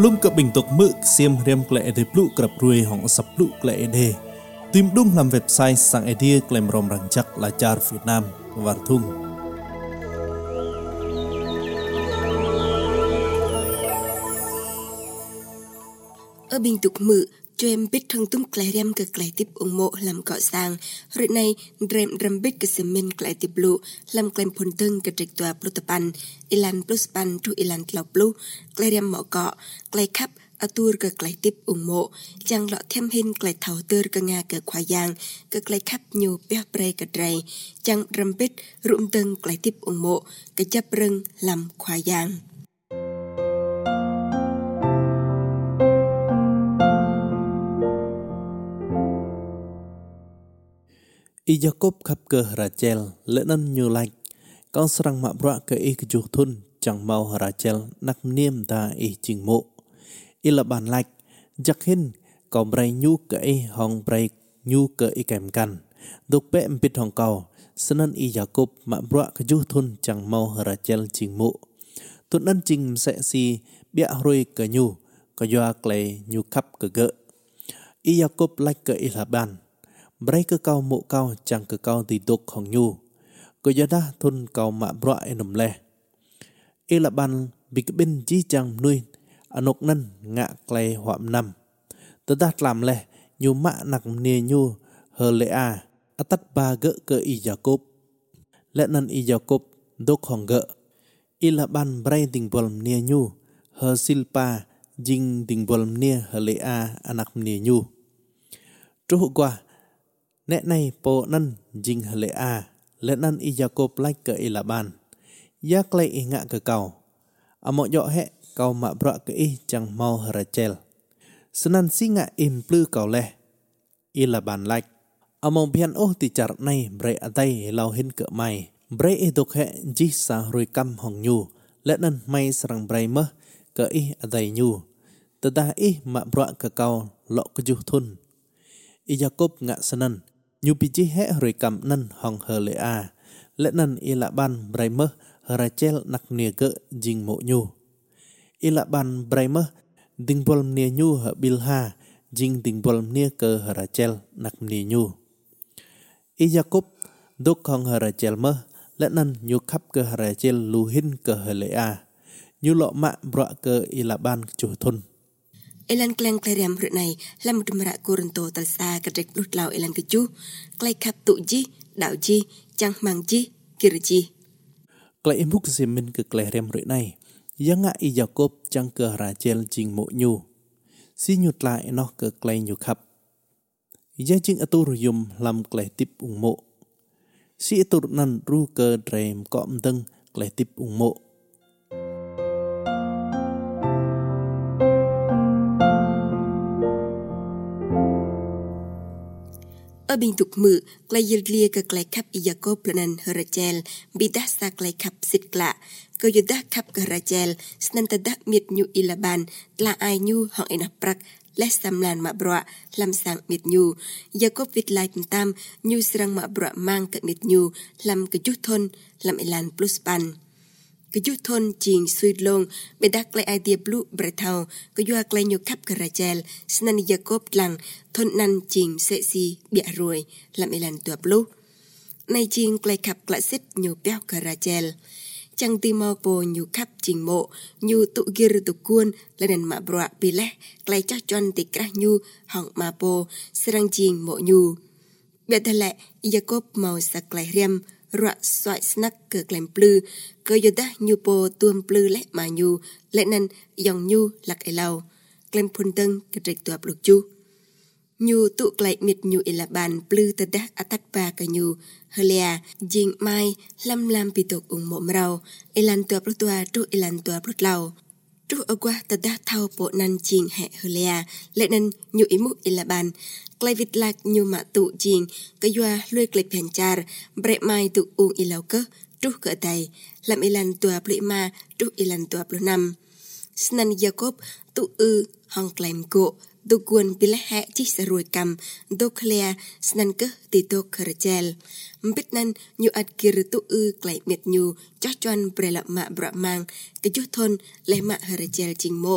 Belum ke bentuk mực xiêm rem klei de plu krap ruồi hong sập plu klei de. Tìm đúng làm website sang idea klem rom rang chắc là char Việt Nam và thung. Ở bình tục mự, cho em biết thằng tung klei rem ke klei tip ung mộ làm cọ sang. Rồi này rem biết ke semen klei tip lu làm klem phun tưng ke trịch tòa plu tapan ilan plus pan tu ilan tlau plu klei rem mọ cọ klei khắp atur ke klei tip ung mộ chang lọ thêm hin klei thau tơ ke nga ke khoa yang ke klei khắp nhiều beh prei ke drai chang rem biết rum tưng klei tip ung mộ ke chap rưng làm khoa yang. Jacob khắp ke Rachel lenan như lạch con serang mak bra ke kejuh thun chẳng mau Rachel nak niêm ta ching mộ là bàn lạch giặc hin còn bray nhu ke hong bray nhu ke kèm căn đục bẹ bịt hong cầu senan Jacob mak bra kejuh thun chẳng mau Rachel ching mộ tuần nan ching sẽ si bịa roi ke nhu ko doa klei nhu khắp ke gỡ Jacob lạch ke là bàn bray ke kau mộ kau chẳng ke kau ti dok hong nhu ko yada thun kau mak bra enum le là bàn bị cái bên chi chẳng nuôi anok nan ngạ klei hoạm năm tớ đạt làm leh nhu mạ nặc nia nhu hờ lệ a atat ba gỡ cơ Jacob lệ nan Jacob dok hong gỡ là ban bray tình bolm nia nhu hờ silpa jing tình bolm nia hờ lệ a anak nia nhu tru qua nè này po nan jing hờ lệ a lệ nan Jacob like cơ là ban ya klei ngạ cơ cầu amo yo he kau mak bra ke chẳng mau Rachel senan singa im plu kau leh là bàn like among pian ti char nai bre atai lau hin ke mai bre dok he ji sa roi kam hong nhu let nan mai sarang bre mah ke atai nhu tada mak bra ke kau lo ke juh thun Jacob ngạ senan nhu pi ji he roi kam nan hong le a let nan là ban bre mah Rachel nak nia ke jing mo nhu là ban Brahma ding bolm nia nhu ha Bilha jing ding bolm nia ke Rachel nak nia nhu Jacob dok hong Rachel mah lenan nhu khắp ke Rachel luhin ke Lea nhu lo mak bra ke là ban chu thun Elan kleng kleriam rut này là một mara Corinto tal sa ke trek lut lau elan ke chu klei khắp tu ji đạo ji chang mang ji kir ji klei muk semen ke kleriam rut này yang ngạ Jacob chẳng ke Rachel jing mộ nhu si nhut lại nó ke klei nhu khắp ya jing atur yum lam klei tip ung mộ si atur nan ru ke drem kom deng klei tip ung mộ ở bình tục mự klei yirlia ke klei khắp Jacob lenan Rachel bidah sa klei khắp sit kla ko yudah khắp ke Rachel snan tadah miet nyu ilaban tla ai nyu hong enah prak les samlan mak bra lam sang miet nyu Jacob vit lai tam nyu serang mak bra mang ke miet nyu lam ke juh thon lam ilan plus pan ke juh thon jing suit long bedak klei idea blue brethau ko yua klei nyu khắp ke Rachel snan Jacob lang thon nan jing se si bia ruồi lam ilan tua blue nay jing klei khắp klasit nyu peo ke Rachel chẳng ti mau po nhu khắp ching mộ nhu tụ gir tụ cuôn lên mà bọa pi leh klei chắc chon ti krah nhu hong ma po serang ching mộ nhu biệt thật lệ Jacob mau sa klei riam rọa xoại snack cờ klem plư cơ yoda nhu po tuom plư leh mà nhu lệ nan yong nhu lạc ai lau klem phun tưng cái trịch tuap lục chu nhu tụ klei miệt nhu ila ban plư ta dah atat pa ka nhu Helia jing mai lam pitok ung mo mrau ilan tua plotua tu ilan tua plotlau tu agwa ta dah thau po nan jing he Helia le nan nyu imu ilaban klei vit lak nyu ma tu jing ka yua lue klei penchar bre mai tu ung ilau ke tu ke tai lam ilan tua plima tu ilan tua plonam snan Jacob tu hong klaim ko tu kuan pila he chi sa roi kam do Clea snan ke ti to Rachel mbit nan nyu at kir tu klei miet nyu cha chuan prela ma bra mang ke ju thon le ma Rachel jing mo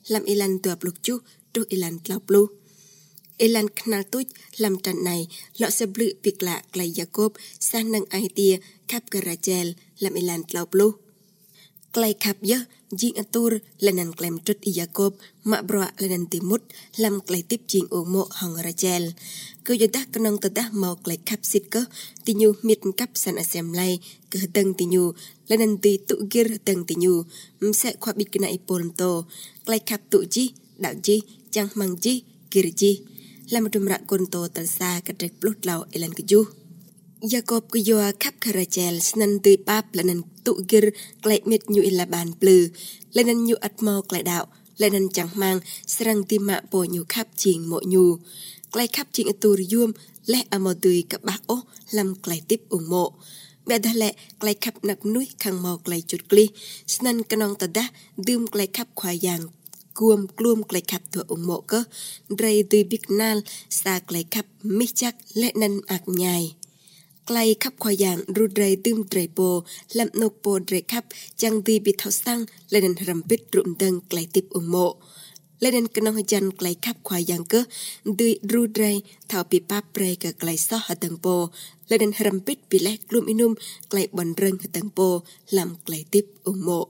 làm Ilan tua pluk chu truk Ilan tlau plu. Ilan knal tuj làm trận này lọ sẽ blự việc lạ klei Jacob sang nâng ai tia khắp ke Rachel làm Ilan tlau plu. Klei khắp yơ jing atur lenan klem trut i Jacob mak broa lenan timut làm klei tiếp jing ung mộ hong Rachel. Cứ yo dah kenong tedah mau klei khắp sit ke tinyu mit kap san asem lai ke teng tinyu lenan ti tu gir teng tinyu mse khwa bit kena ipon to klei khắp tu ji đạo ji chang mang ji kir ji làm một mrak kon to tal sa ka trek plut lau Ilan ke ju. Jacob ke yo khắp ke Rachel snan ti pap lenan tu gir klei mit nyu Ilaban plư lenan nyu atmo klei đạo lenan chang mang serang ti ma po nyu khắp jing mo nyu klei khắp jing atur yum le amodui ka ba o lam klei tip ung mo be da le klei khắp nak nui khang mo klei chut kli snan kanong tada dum klei khắp khwa yang kuom klum klei khắp thua ung mo ke drai tui big nal sa klei khắp mi chak le nan ak nhai klei khắp khwa yang ru drai tum drai po lam nok po drai khắp chang ti bi thau sang le nan ram pit rum dang klei tip ung mo lên kenong jan klei khắp khwa yang ke dui ru drai thau pi pa pre ke klei so hatang po lên rampit pi le klum inum klei bon reng hatang po lam klei tip ung mo.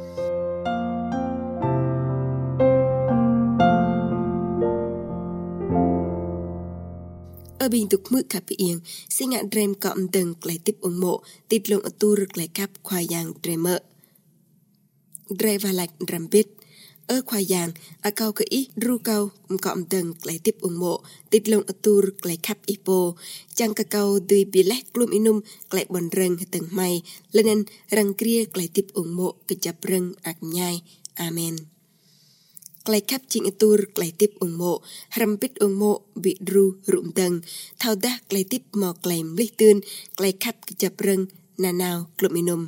Ở bình tục mực khắp yên sinh ngạn drem cọm từng klei tip ung mo tít lông atur klei khắp khwa yang dremer drai va lak rampit ở khwa yang a kau ke i ru kau cọm từng klei tip ung mo tít lông atur klei khắp ipo chang ka kau dui bi le klum inum klei bon reng hatang mai lenen rang kria klei tip ung mo ke jap reng ak nyai amen. Klei khắp jing atur klei tip ung mo rampit ung mo bi ru rum dang thau dah klei tip mo klei mlih tun klei khắp ke jap reng nanau klum inum.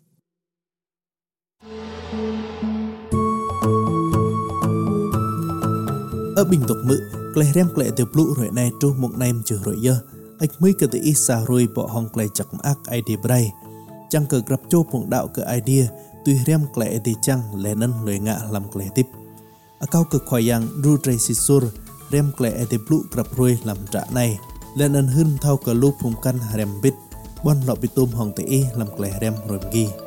Ở bình tục mự klei rem klei te plu rồi này tru mok naim chu rồi ye ách mới ke te isa rồi bỏ hong klei chak mak idea brai chang ke grab chu pung đạo ke idea tui rem klei te chang lenan loi nga lam klei tip akau ke khwa yang ru trai sisur rem klei te plu grab rồi lam tra này lenan hun thau ke lu phum kan rem bit bon lo bitum hong te lam klei rem rồi gi